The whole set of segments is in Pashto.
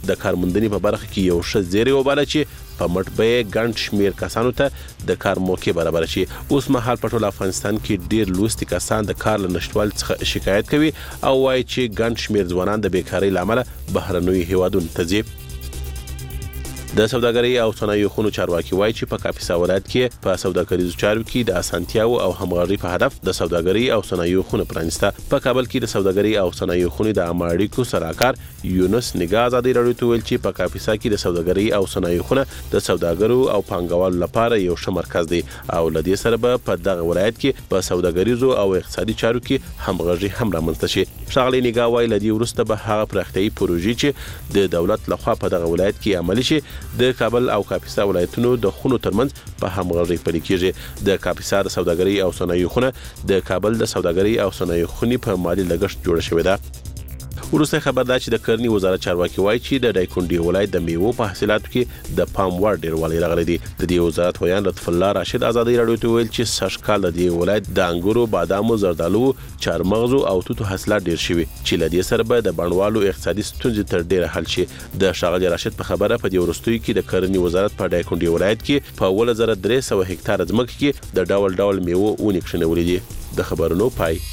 د کارموندنې په برخه کې یو ښه زیری وباله چې په مټ به ګڼ شمیر کسانو ته د کار موقع برابر شي. اوس مهال په ټول افغانستان کې ډیر لوستي کسان د کار له نشټوالي څخه شکایت کوي او وایي چې ګڼ شمیر ځوانان د بیکارۍ له امله بهرنیو هیوادونو ته ځي. د سوداګرۍ او صنایعو خونو چارواکي وایي چې په کاپیسا ولایت کې په سوداګریزو چارو کې د اسانتیاو او همغږۍ په هدف د سوداګرۍ او صنایعو خونه پرانیسته. په کابل کې د سوداګرۍ او صنایعو خونې د عامه اړیکو سلاکار یونس نگاه ازادي راډیو ته ویل چې په کاپیسا کې د سوداګرۍ او صنایعو خونه د سوداګرو او پانګوالو لپاره یو ښه مرکز دی او لدې سره به په دغه ولایت کې په سوداګریزو او اقتصادي چارو کې همغږۍ هم رامنځته شي. ښاغلي نگاه وایي لدې وروسته به هغه پراختیایي پروژې چې د دولت لخوا په دغه ولایت کې عملي شي د کابل او کاپیسا ولایتونو د خونو ترمنځ په همغږۍ پلي کیږي. د کاپیسا د سوداګرۍ او صنایعو خونه د کابل د سوداګرۍ او صنایعو خونې په مالي لګښت جوړه شوې ده. وروسته خبر ده چې د کرنې وزارت چارواکي وایي چې د دایکنډي ولایت د میوو په حاصلاتو کې د پام وړ ډیروالی راغلی دی. د دې وزارت ویان لطف الله راشد ازادي راډیو ته ویل چې سږ کال د دې ولایت د انګورو، بادامو، زردالو، چارمغزو او توتو حاصلات ډیر شوي چې لدې سره به د بڼوالو اقتصادي ستونزې تر ډیره حل شي. د ښاغلي راشد په خبره په دې وروستیو کې د کرنې وزارت په دایکنډي ولایت کې په 1300 هکتار ځمکه کې د ډول ډول میوو ونې کښېنولې دي. د خبرونو پای.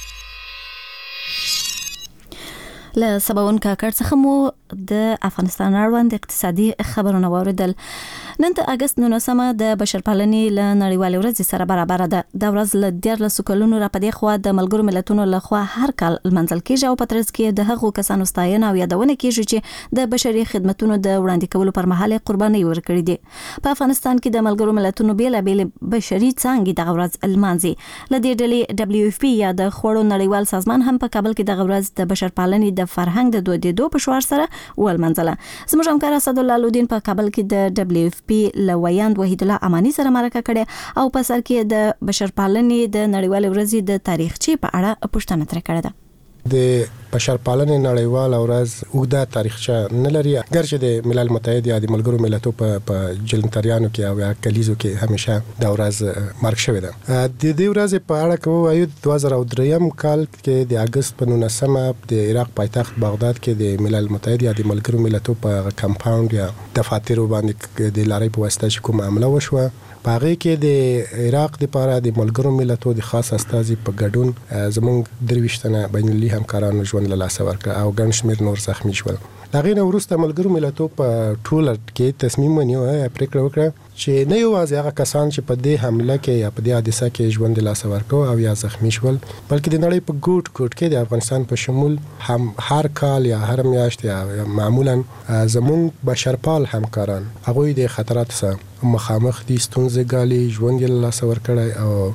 له سباون کاکړ څخه مو د افغانستان اړوند اقتصادي خبرونه واوریدل. نن د اگست 19 د بشرپالنې له نړیوالې ورځې سره برابر ده. د ورځ له 14 کلونو را پدې خو د ملګرو ملتونو لخوا هر کال منځل کېږي او په ترڅ کې د هغو کسانو ستاینه او یادونه کېږي چې د بشري خدماتو د وړاندې کولو پر مهال قرباني ورکړي دي. په افغانستان کې د ملګرو ملتونو بیلابېل بشري څانګې د ورځ المانځي. لدې ډلې WFP یا د خوړو نړیوال سازمان هم په کابل کې د ورځ د بشرپالنې د فرهنګ د دودیدو په شوار سره ولمنځله. زموږ همکار اسد الله لودین په کابل کې د WFP لویاند وحید الله امانی سره مرکه کړې او په سر کې د بشرپالنې د نړیوال ورځې د تاریخچې په اړه پوښتنه ترې کړې ده. د بشرپالنې نړیوال ورځ اوږده تاریخچه نه لري، ګرچې د ملل متحد یا د ملګرو ملتونو په جلنتریانو کې او یا کلیزو کې همیشه د ورځ مارک شوې ده. د دې ورځې په اړه کوم وایو 2003 کال کې د اگست په 19 د عراق پایتخت بغداد کې د ملل متحد یا د ملګرو ملتونو په کمپاوند یا دفاتر باندې د لارۍ په واسطه کوم عمله وشوه. په هغه کې د عراق لپاره د ملګرو ملتونو د خاص استازي په ګډون زموږ 23 تنه بین المللي همکارانو ژوند له لاسه ورکړ او ګڼ شمېر نور زخمی شول. هغه نه وروسته ملګرو ملتونو په ټول کې تصمیم ونیو پریکړه وکړه چې نه یوازې هغه کسان چې په دې حمله کې یا په دې حادثه کې ژوند له لاسه ورکړ او یا زخمی شول، بلکې د نړۍ په ګوټ ګوټ کې د افغانستان په شمول هم هر کال یا هر میاشت یا معمولا زموږ بشرپال همکاران هغه د خطرات سره مخامخ دي، ستونزې ګالي، ژوند له لاسه ورکړي او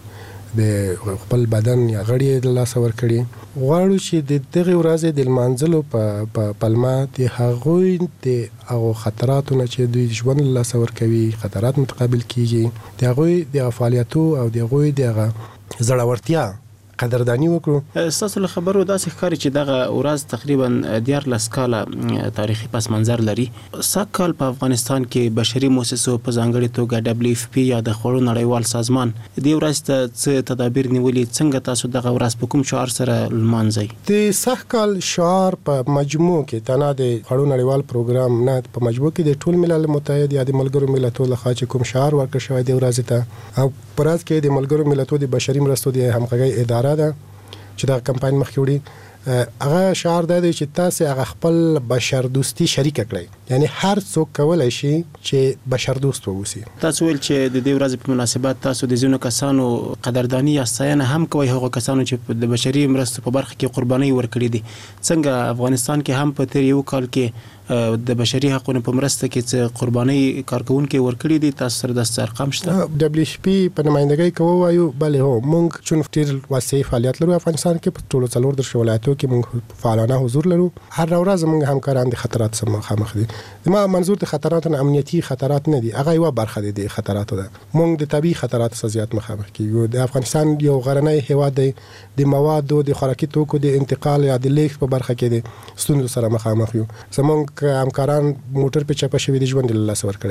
د خپل بدن یا غړي له لاسه ورکړي. غواړو چې د دغه ورځې د لمانځلو په پلمه د هغوی د هغو خطراتو نه چې دوی ژوند له لاسه ورکوي، خطرات متقابل کیږي، د هغوی د فعالیتو او د هغوی د زړورتیا قدردانی وکړو. تاسو له خبرو داسې ښکاري چې دغه ورځ تقریبا 14 کاله تاریخي پس منظر لري. سږ په افغانستان کې بشري مؤسسو په ځانګړي توګه WFP یا د خوړو نړیوال سازمان دې ورځ ته څه تدابیر نیولي؟ څنګه تاسو دغه ورځ په کوم شعار سره لمانځئ؟ د سږ کال شعار په مجموع کې تنه د خوړو نړیوال پروګرام نه په مجموع کې د ټول ملل متحد یا د ملګرو ملتونو لخوا چې کوم شعار ورکړل شوی دی ورځ ته، او پرځ کې د ملګرو ملتونو د بشري مرستو د همغږۍ اداره ده چې دا کمپاین مخکې وړي. هغه شعار دی چې تاسو هغه خپل بشر دوستی شریک کړئ، یعنی هر څوک کولای شي چې بشر دوست ووسی. تاسو ویل چې د دې ورځې په مناسبت تاسو د ځینو کسانو قدردانی یا ستاینه هم کوي، هغه کسانو چې د بشري مرستو په برخه کې قرباني ورکړي دي. څنګه افغانستان کې هم په تیر یو کال کې د بشري حقوقو په مرسته کې چې قرباني کارکونکو ورکړي دي؟ تاسو سره د ارقام شته؟ WFP په نمائندګۍ کې وایو بله هو موږ چون ډیر واسع فعالیت لرو افغانستان کې په ټولو 14 ولایتونو کې موږ فعالانه حضور لرو. هر ورځ موږ همکاران د خطرات سره مخامخ دي. ما منظور د خطراتو امنیتي خطرات نه دي، هغه یو برخه دي د خطراتو ده. موږ د طبي خطرات سره زیات مخامخ کیږو. د افغانستان یو غرنی هیواد دی، د موادو د خوراکي توکو د انتقال یا د لیږد په برخه کې د ستونزو سره مخامخ یو. زموږ همکاران موټر په چپه شوی د ژوند له لاسه ورکړي دي.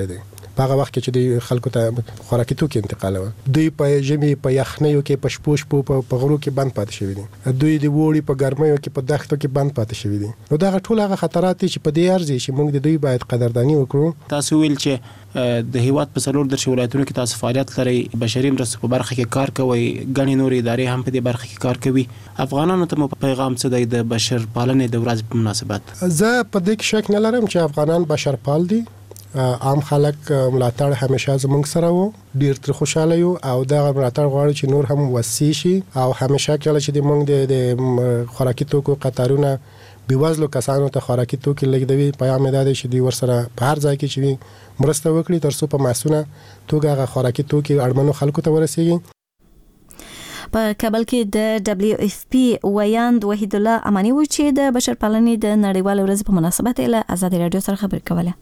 په هغه وخت کې چې د خلکو ته خوراکي توکي انتقالوي. دوی په ژمي په یخنیو کې په شپو په غرو کې بند پاتې شوي دي. دوی د وړي په ګرمیو کې په دښتو کې بند پاتې شوي دي. نو دا ټول هغه خطرات چې په دې ارزي چې موږ د دوی باید قدردانی وکړو. تاسو ویل چې د هیواد په څلور درشي ولایتونو کې تاسو فعالیت لري، بشري مرستو په برخه کې کار کوي، ګڼې نورې ادارې هم په دې برخه کې کار کوي. افغانانو ته مو پیغام څه دی د بشر پالنې د ورځې په مناسبت؟ زه په دې کې شک نه لرم چې افغانان بشر پال دي. عام خلک ملاتړ همیشه زموږ سره وو، ډیر تر خوشاله یو او دا ملاتړ غواړي چې نور هم وسیع شي او همیشه کله چې موږ د خوراکي توکو قطارونه بیوزلو کسانو ته خوراکي توکي لګیدوي، پیغام دا دی چې دوی ورسره په هر ځای کې چې مرسته وکړي ترڅو په معصومه توګه هغه خوراکي توکي اړمنو خلکو ته ورسیږي. په کابل کې د WFP ویاند وحید الله امانی و چې د بشر پالنې د نړیوال ورځ په مناسبت له آزادي رادیو سره خبرې کوله.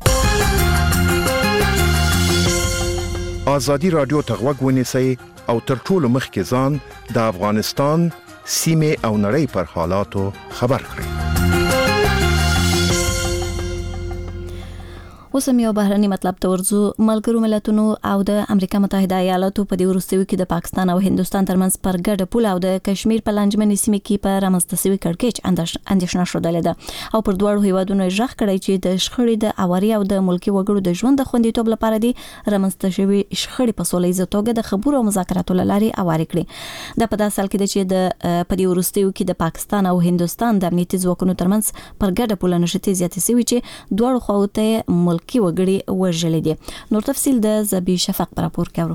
آزادي رادیو ته غوږ ونیسئ او تر ټولو مخکې ځان د افغانستان سیمه او نړۍ پر حالاتو خبر کړئ. اوس هم یو بهرني مطلب ته ورځو. ملګرو ملتونو او د امریکا متحده ایالاتو په دې وروستیو کې د پاکستان او هندستان ترمنځ پر ګډه پوله او د کشمیر په لانجمنې سیمه کې په رامنځته شوی کړکېچ اندېښنه شودلې ده او پر دواړو هیوادونو ژغ کړی چې د شخړې د اواري او د ملکی وګړو د ژوند د خوندیتوب لپاره دي رامنځته شوی شخړې په سولهییزه توګه د خبرو او مذاکراتو لاري اواري کړي. دا په داسې حال کې ده چې د په دې وروستیو کې د پاکستان او هندستان د امنیتي ځواکونو ترمنځ پر ګډه پوله نشټې زیاتې شوي چې دواړو خواو ته ملکی وګړي وژلې دي. نور تفصیل د زبی شفق پر راپور کاورو.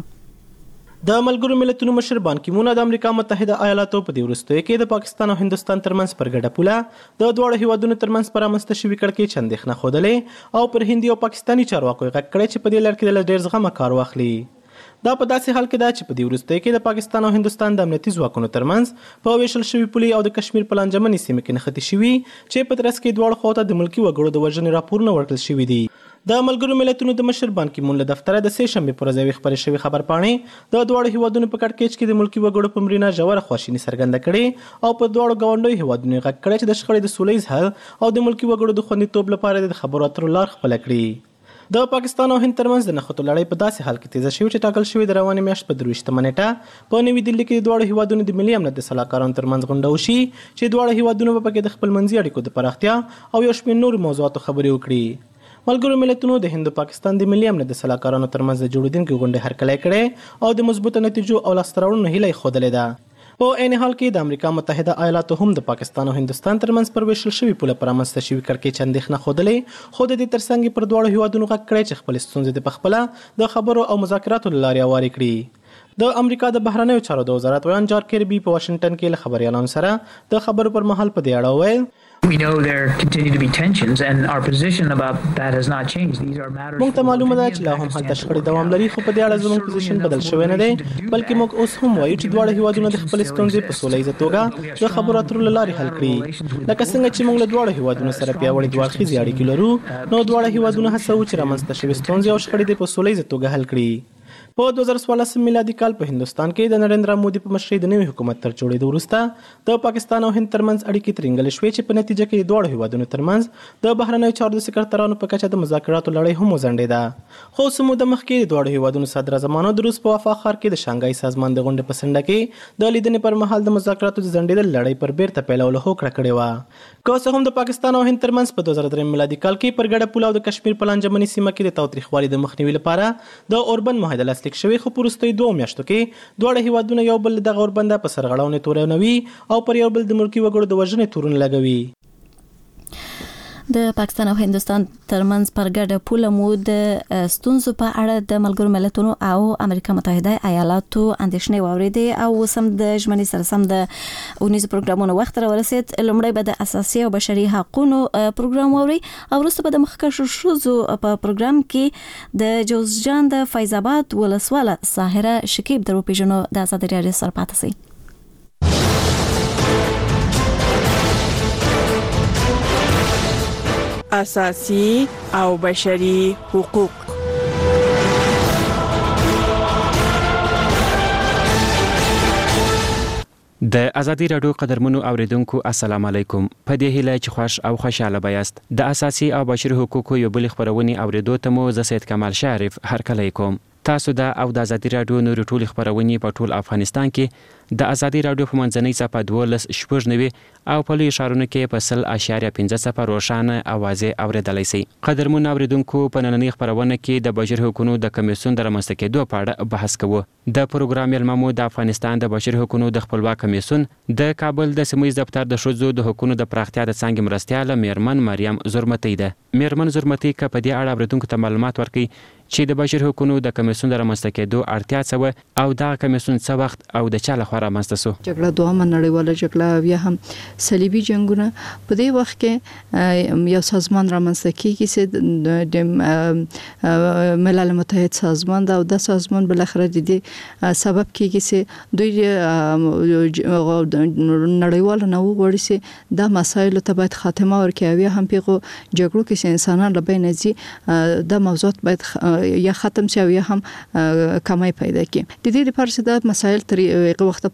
د ملګرو ملتونو مشر بان کی مون د امریکا متحده ایالاتو په دې وروستیو کې د پاکستان او هندستان ترمنځ پر ګډه پوله د دواړو هیوادونو ترمنځ پر رامنځته شوی کړکېچ اندېښنه خوده او پر هندي او پاکستاني چارواکو غږ کړی چې په دې لړ کې د ډېر زغمه کار واخلي. دا په داسې حال کې ده چې په دې وروستیو کې د پاکستان او هندستان د امنیتي ځواکونو ترمنځ په ویشل شوی پولې او د کشمیر په لانجمنې سیمه کې نښتې شوي چې په ترڅ کې دواړو خواو ته د ملکي وګړو د وژنې راپورونه ورکړل شوي دي. د ملګرو ملتونو د مشر بان کی مون له دفتره د سه شنبه پر ورځ خبرې شوی خبر پاڼې د دواړو هیوادونو په کړکېچ کې د ملکي وګړو په مړینه ژوره خواشیني څرګنده کړې او په دواړو ګاونډیو هیوادونو غږ کړی چې د شخړې د سولهییز حل او د ملکي وګړو د خوندیتوب لپاره د خبرو اترو لار خپله کړي. د پاکستان او هند ترمنځ د نښتو لړۍ په داسې حال کې تیزه شوې چې ټاکل شوې د روانې میاشت په 23 نیټه په نوي دلهي کې د دواړو هیوادونو د ملي امنیت د سلاکارانو ترمنځ غونډه وشي چې دواړو هیوادونو په کې د خپل منځي اړیکو د پراختیا او یو شمېر نور موضوعاتو خبرې وکړي. ملګرو ملتونو د هند او پاکستان د ملي امنیت د سلاکارانو ترمنځ د جوړیدونکو غونډې هرکلی کړي او د مثبت نتیجو او لاسته راوړنو هیله خوده ده. په عین حال کې د امریکا متحده ایالاتو هم د پاکستان او هندستان ترمنځ پر ویشل شوی پوله پر رامنځته شوی کړکېچ اندېښنه خوده خو د دې ترڅنګ پر دواړو هیوادونو غږ کړی چې خپل ستونزې د پخپله د خبرو او مذاکراتو لارې اواري کړي. د امریکا د بهرنیو چارو د وزارت ویان جان کیربي په واشنگټن کې له خبريالانو سره د خبرو پر مهال په دې اړه وویل We know there continue to be tensions and our position about that has not changed. These are matters. موږ ته معلومه ده چې لا هم هلته شخړې دوام لري خو په دې اړه زموږ پوزیشن بدل شوی نه دی بلکې موږ اوس هم وایو چې دواړه هیوادونه د خپل ستونزې په سولهییزه توګه د خبرو اترو لارې حل کړي. لکه څنګه چې موږ له دواړو هیوادونو سره پیاوړې دوه اړیکې لرو نو دواړه هیوادونه هڅه وکړي چې رامنځته شوې ستونزې او شخړې په سولهییزه توګه حل کړي. په 2014 میلادي کال په هندستان کې د نریندرا مودي په مشرۍ د نوي حکومت تر جوړېدو وروسته د پاکستان او هند ترمنځ اړیکې ترنګلې شوې چې په نتیجه کې د دواړو هیوادونو ترمنځ د بهرنیو چارو د سکرټرانو په کچه د مذاکراتو لړۍ هم وځنډېده. خو څه موده مخکې د دواړو هیوادونو صدراعظمانو د روس په وفا ښار کې د شانګهای سازمان د غونډې په څنډه کې د لیدنې پر مهال د مذاکراتو د ځنډېدل لړۍ پر بیرته پیلولو هوکړه کړې وه. که څه هم د پاکستان او هند ترمنځ په 2003 میلادي کال کې پر ګډه پوله او د کشمیر په لانجمنې سیمه کې د تاوتریخوالي د مخنیوي لپاره د اوربند معاهده لاسلیک شوې خو په وروستیو 2 میاشتو کې دواړه هیوادونه یو بل دغه اوربنده په سرغړونې تورنوي او پر یو بل د ملکي وګړو د وژنې تورونه لګوي. د پاکستان او هندستان ترمنځ پر ګډه پوله مو د ستونزو په اړه د ملګرو ملتونو او امریکا متحده ایالاتو اندېښنې واورېدې او سم د ژمنې سره سم د اونیز پروګرامونو وخت را ورسید. لومړی به د اساسي او بشري حقوقو پروګرام واوري او وروسته به د مخکښو ښځو په پروګرام کې د جوزجان د فیض آباد ولسواله ساحره شکیب درو پیژنو د آزادي رادیو سره پاتې سي. اساسی او بشري حقوق. د ازادي رادیو قدرمنو اوریدونکو السلام علیکم. په دې هیله چې خوش او خوشاله بیاست. د اساسي او بشري حقوقو یو بل خبرونه اوریدو ته مو زه سید کمال شریف هرکلی کوم. تاسو او د ازادي رادیو نور ټول خبرونه په ټول افغانستان کې د ازادي رادیو په منځنۍ صفحه 12.9 او په لوی ښارونو کې په 0.15 روښانه اوازې اوریدلای شئ. قدرمن اوریدونکو په نننۍ خبرونه کې د بشري حقوقو د کمیسیون د رامنځته کېدو په اړه بحث کوو. د پروګرام یلممو د افغانستان د بشري حقوقو د خپلواک کمیسیون د کابل د سیمه ییز دفتر د ښځو د حقوقو د پراختیا د څنګه مرستياله میرمن مریم زرمتی ده. میرمن زرمتی په دې اړه اوریدونکو ته معلومات ورکړي چې د بشري حقوقو د کمیسیون د رامنځته کېدو اړتیا څه او دا کمیسیون څه وخت او د چا لخوا رامنځته شو. جګړه دوامه نړیواله جګړه بیا هم صلیبي جنگونه په دې وخت کې یو سازمان رامنځته کیږي چې د ملل متحد سازمان دا او د سازمان بل اخر د دې سبب کیږي چې دوی نړیوال نو وړي چې دا مسایل ته باید خاتمه ورکړي او هم پیغو جګړو کې انسانان له بین ځي د موضوعات باید یا ختم شي او یا هم کمای پیدا کړي. د دې لپاره چې دا مسایل تر یو وخت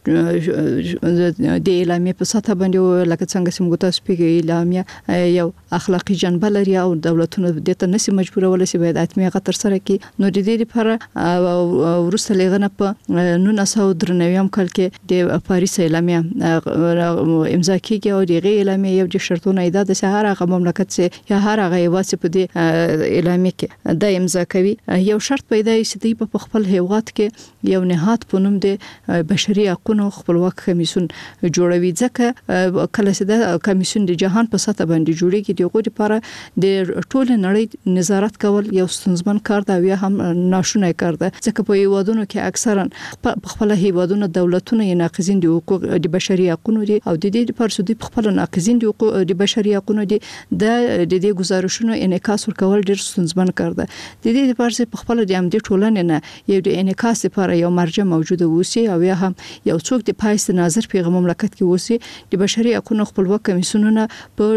پورې د اعلامیه په سطح باندې لکه څنګه چې موږ تاسو پیږي اعلامیه یو اخلاقی جنبه لري او دولتونه د ته نسی مجبورول شي باید اتمه غتر سره کې. نو د دې لپاره ورسته لغنه په 1993 کال کې د پاریس اعلامیه امضا کیږي او دغه اعلامیه یو د شرطونو ایجاد د هر هغه مملکت چې یا هر هغه واسه په دې اعلامیه کې د امضا کوي یو شرط پیدا شي چې په خپل هیواد کې یو نهاد په نوم د بشري حقوقو خپلواک کمیسیون جوړوي. ځکه کله چې د کمیسیون د جهان په سطح باندې جوړیږي دغه لپاره د ټول نړۍ نظارت کول یو ستونزمن کار دی یا هم ناشونی کار دی. ځکه په هیوادونو کې اکثرا په خپل هیوادونو دولتونه یې ناقضین دي حقوق د بشري حقوقو دي او د دې لپاره چې په خپل ناقضین دي حقوق د بشري حقوقو دي د دې گزارشونو انعکاس ورکول ډیر ستونزمن کار دی. د دې لپاره چې په خپل د امدي ټولنې نه یو د انعکاس لپاره یو مرجع موجوده وسی او یا هم یو څوک د پایست ناظر پیغام مملکت کې وسی د بشري حقوقو خپلواک کمیسیونونه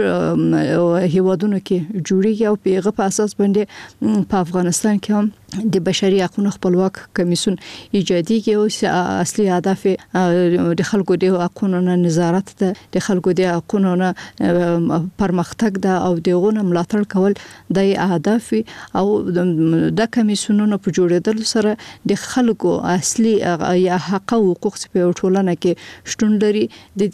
په هیوادونو کې جوړیږي او په هغه اساس باندې په افغانستان کې هم د بشري حقوقو خپلواک کمیسیون ایجادیږي او اصلي هدف د خلکو د حقوقو نظارت ده، د خلکو د حقوقو پرمختګ ده او دغه ملاتړ کول د اهداف او د کمیسیونونو په جوړېدل سره د خلکو اصلي یا حق او حقوق په ټولنه کې شتون لري. د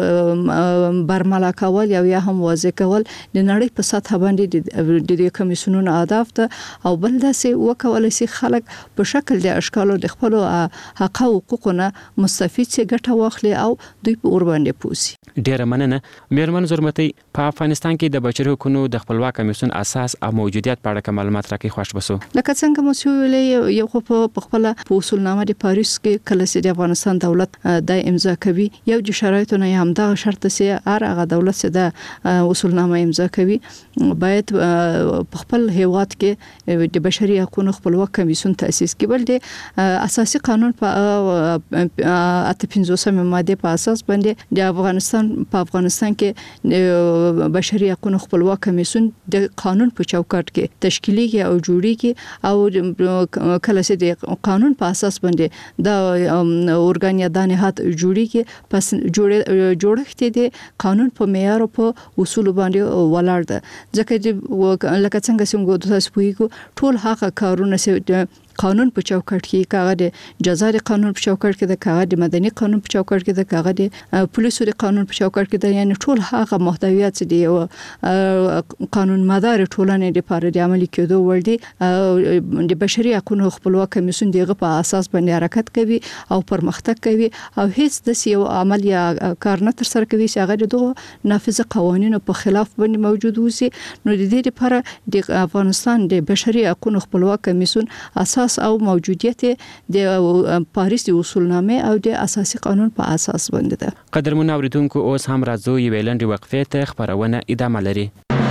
دې برملا کول یا هم واضح کول د نړۍ په سطح باندې د کمیسیونونو اهداف ده او بل داسې کولای شي خلک په شکل د اشکالو د خپل حق او حقوقونه مستفید شي ګټه واخلي او دوی په اور باندې پوسی. ډیره مننه میرمن زرمتی. په افغانستان کې د بشري حقوقو د خپلواک کمیسیون اساس او موجودیت په اړه معلومات راکړي خوښ بسو. لکه څنګه مو ویلې یو په خپل په اصولنامه د پاریس کې کله چې د افغانستان دولت د امضا کوي یو د شرایطو نه هم دا شرط چې هر هغه دولت چې د اصولنامه امضا کوي باید په خپل هیواد کې د بشري حقوقو خپلواک کمیسیون تاسیس کړي. بل د اساسي قانون په 58 ماده په اساس باندې د افغانستان کې بشري حقوقو خپلواک کمیسیون د قانون په چوکاټ کې تشکیلي او جوړیږي او کله چې د قانون په اساس باندې د اورګان یا د نهاد جوړیږي پس جوړښت د قانون په معیار او په اصول باندې ولاړ ده. ځکه چې لکه څنګه څنګه تاسو پوهیږئ ټول هغه کارونه چې قانون په چوکاټ کې کاغه د جزاري قانون په چوکاټ کې د کاغه د مدني قانون په چوکاټ کې د کاغه د پولیسو د قانون په چوکاټ کې د یعنی ټول هغه محتویات چې دی قانون مدار ټولنې لپاره د عملي کېدو ور دي د بشري حقوقو خپلواک کمیسیون دغه په اساس باندې حرکت کوي او پرمختګ کوي او هیڅ د یو عمل یا کار نه تر سره کوي چې هغه د نافذ قوانینو په خلاف باندې موجود وي. نو د دې لپاره د افغانستان د بشري حقوقو خپلواک کمیسیون اساس او موجودیت د پاریس اصولنامه او د اساسي قانون په اساس باندې ده. قدرمن اوریدونکو اوس هم راځو یو ویلندې وقفې ته خبرونه ادامه لري.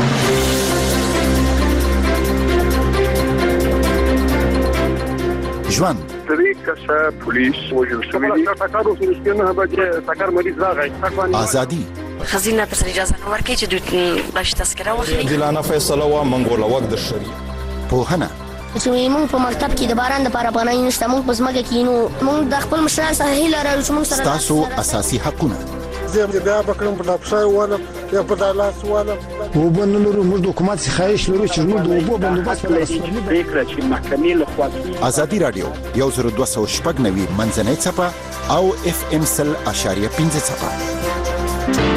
ژوند طریقه پولیس وجل شوی تاکارو سنسکنه به تاکار مریض راغی ازادي خزینه تر اجازه نور کې چې دوی باش تذکره واخلي دلانه فیصله و منګول وقت د شری پوهنه چې موږ په مکتب کې د باران لپاره پناه نشته، موږ په ځمکه کې نو موږ د خپل مشرانو څخه هیله لرو چې موږ سره تاسو اساسي حقونه زه بیا بکرم په لاپشای والا یا په دالاس والا وبنلرو موږ د حکومت څخه خواهش لرو چې موږ د اوبو بندوبست وکړو. فکر چې محکمې له خوا ازادي رادیو 1290 منځنۍ صفه او FM 100.5 صفه.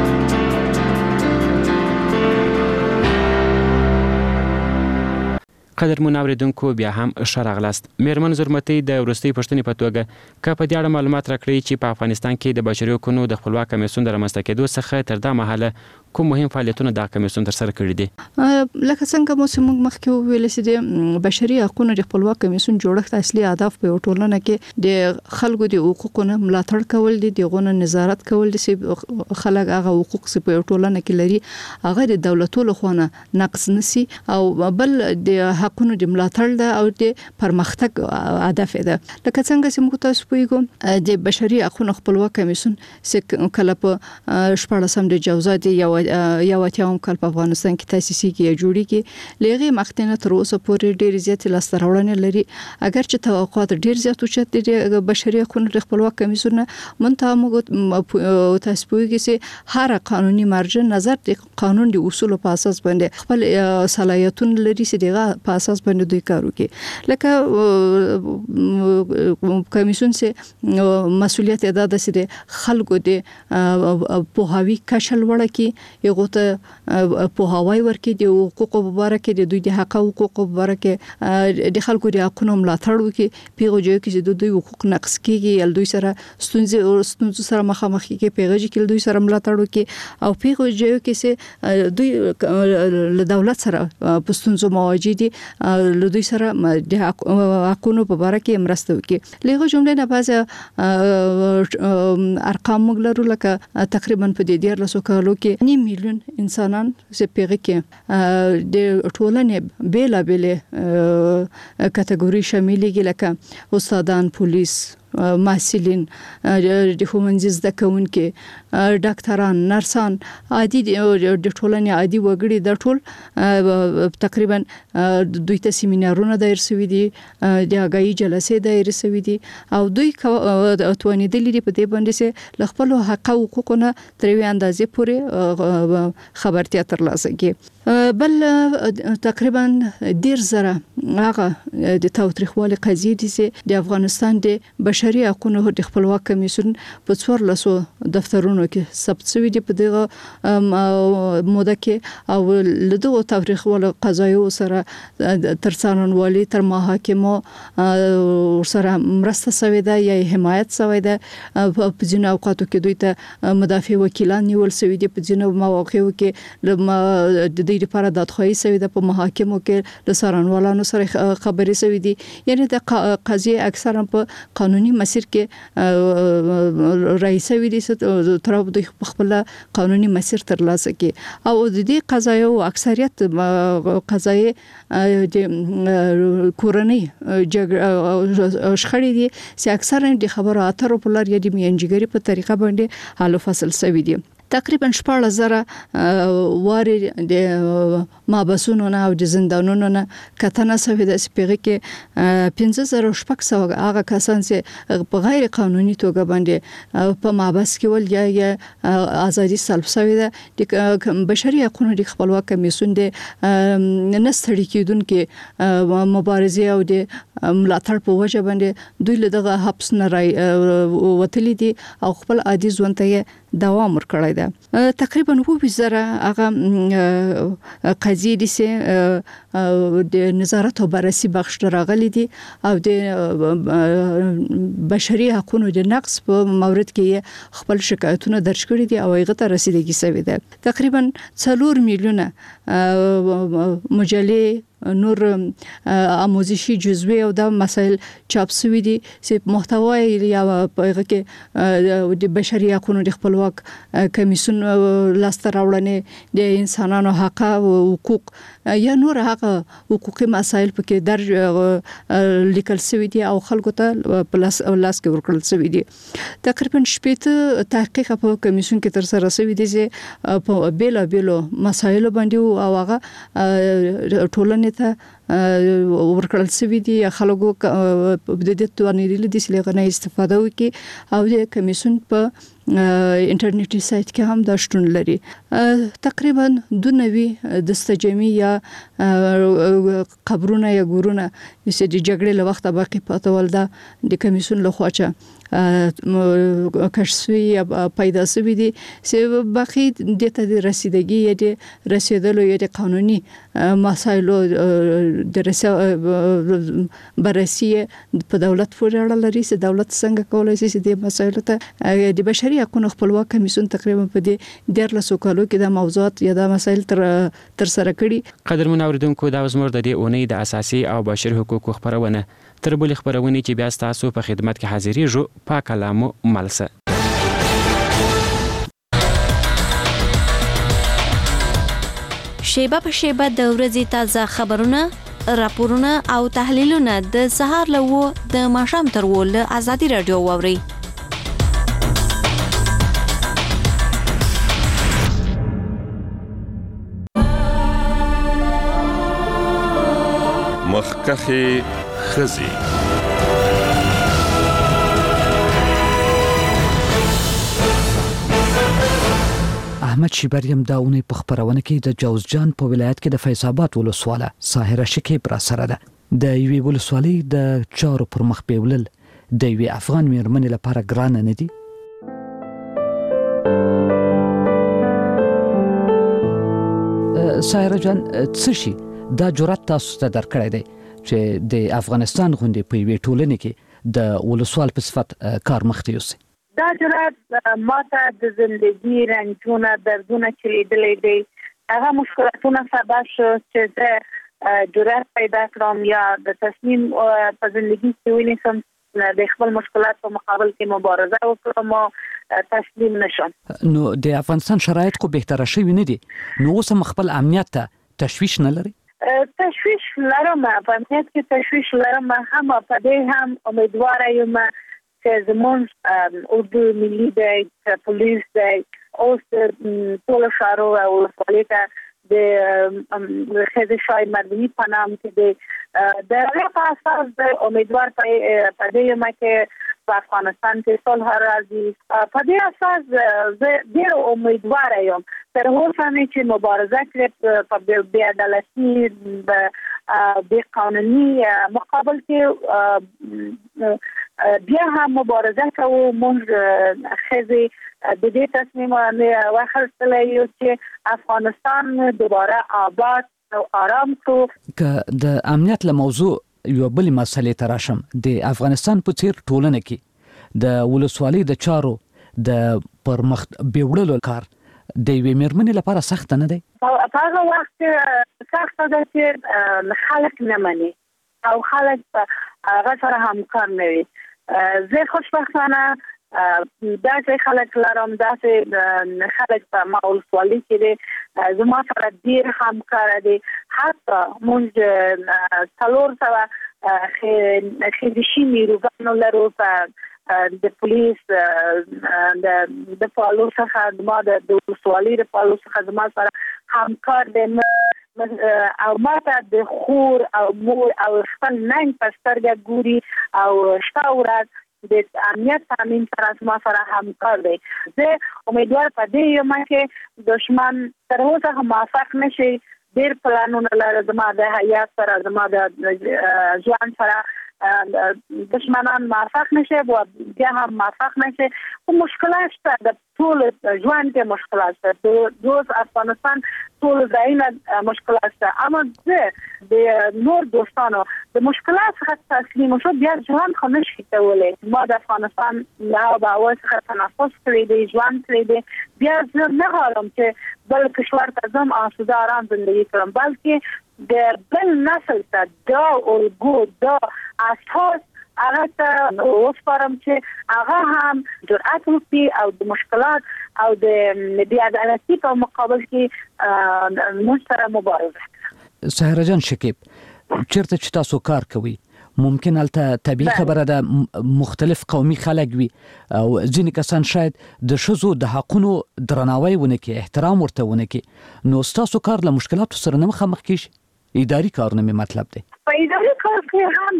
قدرمن اوریدونکو بیا هم ښه راغلاست. میرمن زرمتي د وروستۍ پوښتنې په توګه که په دې اړه معلومات راکړئ چې په افغانستان کې د بشري حقوقو د خپلواک کمیسیون د رامنځته کېدو څخه تر دا مهاله کوم مهم فعالیتونه د کمیسیون تر سره کړي دي؟ لکه څنګه مو موږ مخکې ویل چې د بشري حقوقو د خپلواک کمیسیون جوړښت اصلي هدف په ټولنه کې د خلکو د حقوقو ملاتړ کول دي، دغه نظارت کول دي چې خلک هغه حقوق چې په ټولنه کې لري هغه د دولتونو لخوا نقص نشي، او بل د حقونو د ملاتړ ده او د پرمختګ هدف ده. لکه څنګه چې موږ تاسو پوهیږو د بشري حقوقو خپلواک کمیسیون چې کله په 14 د جوزا دی یو اتیاوم کال په افغانستان کې تاسیسي کې جوړیږي، لغه مختنه تر اوسه پورې ډېر زیات لاستراوړنې لري. اگر چې توقعات ډېر زیات اوچت دي بشري حقوقو خپلواک کمیسیون منتها موږ تاسو پوهیږئ چې هر قانوني مرجع نظر د قانون د اصول په اساس باندې خپل صلاحیتونه لري چې دغه په اساس باندې دوی کار وکړي. لکه کمیسیون سه مسؤلیت ادا ده چې خلکو د پوهاوی کشل وړکی یو ته پوهاوی ورکړي د حقوقو مبارک د دوی د حق حقوقو مبارک د خلکو د حقوقو ملاتړ وکړي. پیغو جو کې د دوی حقوق نقص کیږي ال دوی سره ستونزې سره مخامخ کیږي، پیغو کې دوی سره ملاتړ وکړي، او پیغو جو کې سه دوی له دولت سره په ستونزو مواجه دي، له دوی سره د حقوقو په اړه کې مرسته وکړي. لغه جمله نه بعض ارقام موږ لرو، لکه تقریبا په دې 14 کالو کې 9 میلیون انسانان چې پیغه کې د ټولنې بیلابل کټګوري شاملېږي، لکه استادان، پولیس، محصلین، د ښوونځي زده کوونکي، ډاکټران، نرسان، عادي د ټولنې عادي وګړي د ټول تقریبا دوی ته سیمینارونه دایر شوي دي، د اگاهي جلسې دایر شوي دي، او دوی توانیدلي دي په دې باندې چې خپل حق او حقوقونه تر یوې اندازې پورې خبرتیا ترلاسه کړي. بل تقریبا 1.0 هغه د تاوتریخوالي قضیې دي چې د افغانستان د بشري حقوقو د خپلواک کمیسیون په 14 دفترونو کې ثبت شوی دي په دغه موده کې، او له دغه تاوتریخوالي قضایو سره تر څارنوالي تر محاکمو سره مرسته شوی ده یا حمایت شوی ده. په ځینو اوقاتو کې دوی ته مدافع وکیلان نیول شوی دي، په ځینو مواقعو کې د دې لپاره دادخواهی شوی ده، په محاکمو کې د څارنوالانو سره خبرې شوی دي. یعنی د قضیه اکثرا په قانوني مسیر کې رئیسوي دي تر دوی خپل قانوني مسیر ترلاسه کړي، او د دې قضایو اکثریت قضایي د کورنۍ شخړې دي چې اکثرا د خبرو اترو په لار یا د میانجیګری په طریقه باندې حل او فصل شوی دي. تقریبا 14,000 واري د مابسونو نه او د زندانونو نه کتنه شوې ده چې پیغه کې 15,600 هغه کسان چې په غیر قانوني توګه باندې په مابس کې ول یا ازادي سلب شوې ده. د بشري حقوقو د خپلواک کمیسیون د نستړي کېدونکو مبارزه او د ملاتړ په وجه باندې دوی له دغه حبس نه وتلي دي او خپل عادي ژوند ته دوام ورکړی ده. تقریبا 20,000 هغه قضیې دي چې د نظارت او بررسي بخش راغلي دي، او د بشري حقوقو د نقض په مورد کې خپل شکایتونه درج کړي دي او هغه ته رسیدګي شوی ده. تقریبا 4 میلیونه مجلې نور آموزشي جزوی او د مسائل چاپ شوی دي چې محتوای یا په کې د بشري حقوقو د خپلواک کمیسیون لاستر راوړنې د انسانانو حق او حقوق یا نور هغه حقوقي مسائل په کې درج لیکل شوی دي او خلکو ته په لاس کې ورکړل شوی دي. تقریبا 8 تحقیق په کمیسیون کې تر سره شوی دي چې په بیلابیلو مسایلو باندې او هغه ټولنې ته ورکړل سوي دي خلکو د دې توانېدل دي چې لغنه استفاده وکړي او د کمیسیون په انټرنیټي سایت کې هم دا شتون لري. تقریبا 2 دستجمی یا قبرونه یا ګورونه چې د جګړې له وخته باقی پاتې ول دا د کمیسیون له خوا کشفي یا پیدا شوی دي چې باقی د ته د رسیدګي یا د رسیدلو یا د قانوني مسایلو د بررسي په دولت پورې اړه لري چې دولت څنګه کولای شي د مسایلو ته د بشري حقوقو خپلواک کمیسیون تقریبا په دې 13 کالو کې د موضوعات یا د مسایل تر سره کړي. قدرمن اوریدونکو دا زموږ د دې اونۍ د اساسي او بشري حقوقو خبرونه تر بلې خبرونه چې بیا تاسو په خدمت کې حاضرېږو په کلامو ملسه. شیبه په شیبه د ورځې تازه خبرونه، راپورونه او تحلیلونه د سهار له و د ماښام تر و له ازادي رادیو واوري. مخکخي خزي احمد شیبریم دا اونۍ په خبرونه کې د جوزجان په ولایت کې د فیض آباد ولسواله ساحره شکیب را سره ده. د یوې ولسوالۍ د چارو پر مخ بیولل د یوې افغان میرمنې لپاره ګرانه نه دي. ساحره جان څه شي دا جرأت تاسو ته درکړی دی چې د افغانستان غوندې په یوې ټولنې کې د ولسوال په صفت کار مخته یوسي؟ دا جرأت ماته د ژوندۍ رنجونه دردونه چې لیدلې دي هغه مشکلاتونه سبب شو چې زه جرأت پیدا کړم یا د تصمیم په ژوندۍ کې ونیسم د خپل مشکلات په مقابل کې مبارزه وکړم او تسلیم نشم. نو د افغانستان شرایط خو بهتره شوي نه دي، نو اوس هم خپل امنیت ته تشویش نه لري؟ تشویش لرم، په امنیت کې تشویش لرم، هم په دې هم امیدواره یم چې زموږ اردو ملي دی، پولیس دی، اوس ټول ښارو او ولسوالۍ ته د ښځې شای مردمي په نام کې دی د هغې په اساس د امیدوار په دې یم چې په افغانستان کې صلح راځي. په دې اساس زه ډېر امیدواره یم تر اوسه مې چې مبارزه کړې په بې عدالتي بې قانوني مقابل کې بیا هم مبارزه کوو. موږ ښځې د دې تصمیم واخیستلی یو چې افغانستان دوباره آباد او آرام کړو. که د امنیت له موضوع یو بل مسلې ته راشم، د افغانستان په څیر ټولنه کې د ولسوالۍ د چارو د پرمخ بیوړلو کار د یوې میرمنې لپاره سخت نه دی؟ په هغه وخت سخت ده چې خلک نه مني او خلک هغه سره همکار نه وي. زه خوشبختانه داسې خلک لرم، داسې خلک په ما ولسوالۍ کې دي زما سره ډېر همکار دي. حتی موږ 400 ښځې نیروګانو لرو د پولیس د فعالو څخه زما د ولسوالۍ د فعالو څخه زما سره همکار دی او ماته د خور او مور او خپل ننګ په سترګه ګوري او شپه ورځ د امنیت تامین سره زما سره همکار دی. زه امیدوار په دې یم چې دشمن تر اوسه موافق نشي. ډېر پلانونه لري زما د حیات سره، زما د ځوان سره دشمنان موافق نشي، بیا هم موافق نشي. مشکلات شته، د ټول ژوند کې مشکلات شته، د افغانستان ټول ځایونه مشکلات شته. اما زه د نور دوستانو د مشکلات څخه تسلیم شو بیا ژوند خو نشي کولی. ما د افغانستان له هوا څخه تنفس کړی دی، ژوند کړی دی، بیا زه نه غواړم چې بل کشور ته ځم آسوده آرام زندگی کړم، بلکې د بل نسل ته دا الګو دا اساس هغه ته وسپارم چې هغه هم جرأت وکړي او د مشکلات او د بې عدالتۍ په مقابل کې موږ سره مبارزه. ساحره جان شکیب، چیرته چې تاسو کار کوئ ممکن البته طبیعي خبره ده مختلف قومي خلک وي او ځینې کسان شاید د ښځو د حقونو درناوی ونه کړي، احترام ورته ونه کړي، نو ستاسو کار له مشکلاتو سره نه مخامخ کیږي؟ اداري کارونه می مطلب دی. په اداري کار کې هم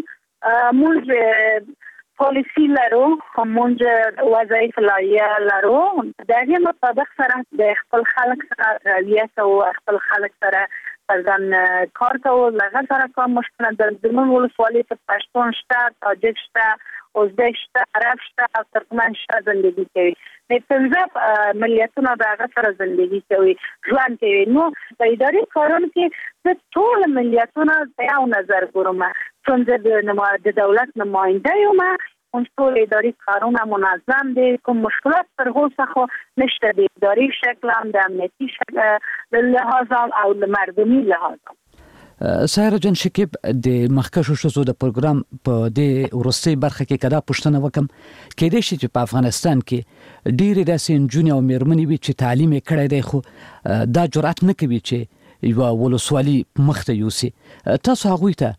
موږ پالیسی لرو، موږ وظایف لایحه لرو، د هغې مطابق سره د خپل خلک سره رویه کوو، خپل خلک سره پردن کار کوو، له هغه سره کار مشکل ده. زموږ ولسوالۍ کې پښتون شته، تاجک شته، ازبک شته، عرب شته، ترکمن شته زندگی کوي. د 15 ملیتونو د هغه سره زندگی کوي، ژوند کوي. نو په اداري کارونو کې د ټول ملیتونو په یو نظر ګورم، څنګه د دولت نماینده یم، اون ټول اداري کارونه منظم دي، کوم مشکلات پر اوسه خو نشته، د اداري شکل هم د امنیتي شکل لحاظ او د مردمي لحاظ. سایره جان شکیب، د مخکښو ښځو د پروګرام په دې وروستۍ برخه کې کدا پوښتنه وکم، کېدای شي چې په افغانستان کې ډېرې داسې نجونې او میرمنې وي چې تعلیم یې کړی دی خو دا جرأت نه کوي چې یوه ولسوالي مخته یوسي. تاسو هغوی ته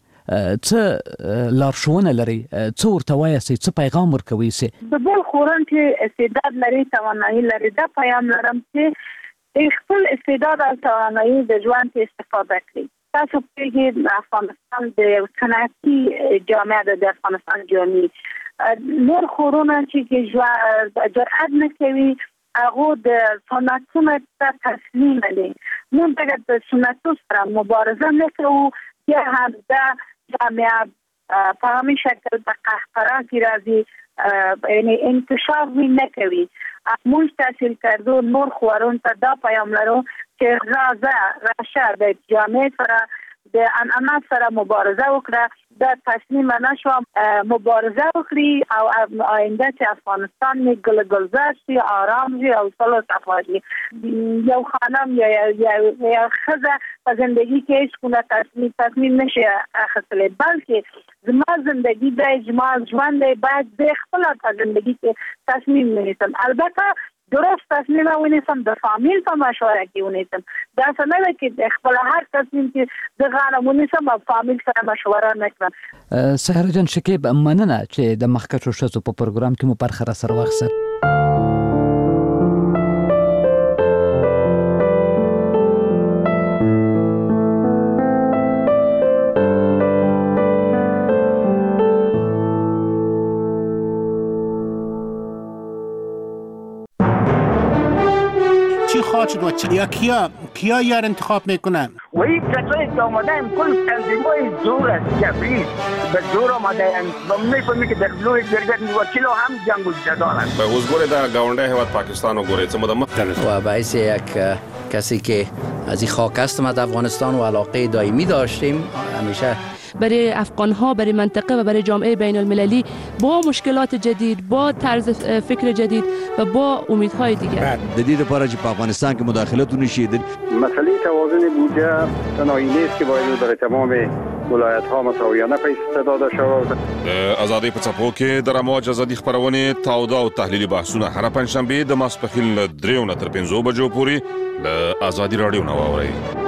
څه لارښوونه لري، څه ورته وایاستئ، څه پیغام ورکوئ سي؟ د بل خورن چې استعداد لري، توانایي لري، دا پیغام لرم چې خپل استعداد او توانایي د ژوند کې استفاده کړي. تاسو په افغانستان د صنعتي جامعه د افغانستان جامعه نور خورونه چې جرأت نه کوي، هغه د صنعتونو ته تسلیم دي. موږ د صنعتو سره مبارزه نه کوو، یا هم د جامعه په همین شکل په قهقرا کې راځي، یعنی انکشاف نه کوي. موږ تحصیل کردو نور خورون ته دا پیام لرو چې راشه د جامعه سره د انعام سره مبارزه وکړه، دا تسلیم نشو، مبارزه وکړي او آینده چې افغانستان می گلزار شي، آرام شي او صلح و صفا شي. یو خانم یا خزه په زندگی کې هیڅ کومه تصمیم نشي اخیستلی، بلکې زما زندگی د اجماع ژوند باید د خپل زندگی کې تصمیم ونیسم. البته درست تصمیم ونیسم، د فامیل په مشوره کې ونیسم. دا څه نه ده چې خپل هر تصمیم چې د غاړه ونیسم او فامیل سره مشوره نه کړم. سهره جان شکیب، مننه چې د مخکښو ښځو په پروګرام کې مو برخه راسره واخیستل. کیا یار انتخاب میکنن؟ وی کسایی که آمدن کل تنظیمای زور است، جبریل به زور آمدن و میفهمی که در بلوی گرگت وکیل هم جنگ و جدال است. به حضور در گاونده هواد پاکستان و گوره چه مدام و باعث یک کسی که از این خاک هستم از افغانستان و علاقه دائمی داشتیم، همیشه برای افغان‌ها، برای منطقه و برای جامعه بین المللی با مشکلات جدید، با طرز فکر جدید و با امیدهای دیگر. جدید لپاره چې په افغانستان کې مداخلت ونشي. مسئله توازن بودجه تنهایی نیست که باید در تمام ولایت‌ها مساویانه پیش داده شود. آزادی په څپو کې د رموج ازادي خبرونه تاوده او تحلیلي بحثونه هر پنځشنبه د ماسپښین له 3 تر 5 بجو پورې د آزادي رادیو نو اوري.